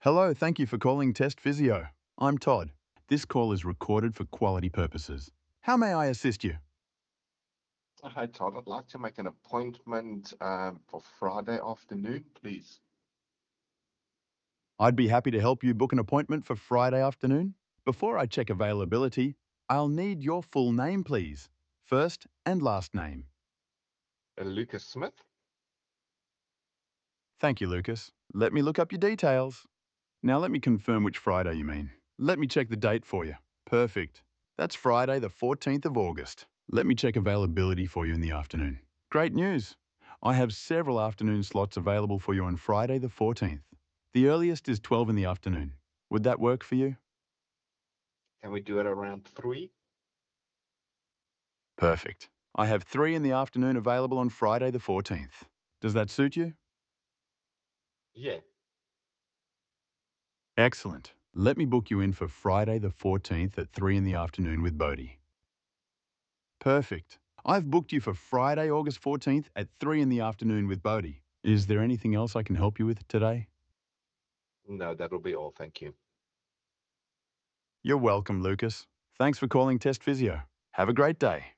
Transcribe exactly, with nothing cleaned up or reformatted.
Hello, thank you for calling Test Physio. I'm Todd. This call is recorded for quality purposes. How may I assist you? Hi, Todd. I'd like to make an appointment um, for Friday afternoon, please. I'd be happy to help you book an appointment for Friday afternoon. Before I check availability, I'll need your full name, please. First and last name. Uh, Lucas Smith? Thank you, Lucas. Let me look up your details. Now let me confirm which Friday you mean. Let me check the date for you. Perfect. That's Friday, the fourteenth of August. Let me check availability for you in the afternoon. Great news. I have several afternoon slots available for you on Friday, the fourteenth. The earliest is twelve in the afternoon. Would that work for you? Can we do it around three? Perfect. I have three in the afternoon available on Friday, the fourteenth. Does that suit you? Yeah. Excellent. Let me book you in for Friday, the fourteenth at three in the afternoon with Bodhi. Perfect. I've booked you for Friday, August fourteenth at three in the afternoon with Bodhi. Is there anything else I can help you with today? No, that'll be all. Thank you. You're welcome, Lucas. Thanks for calling Test Physio. Have a great day.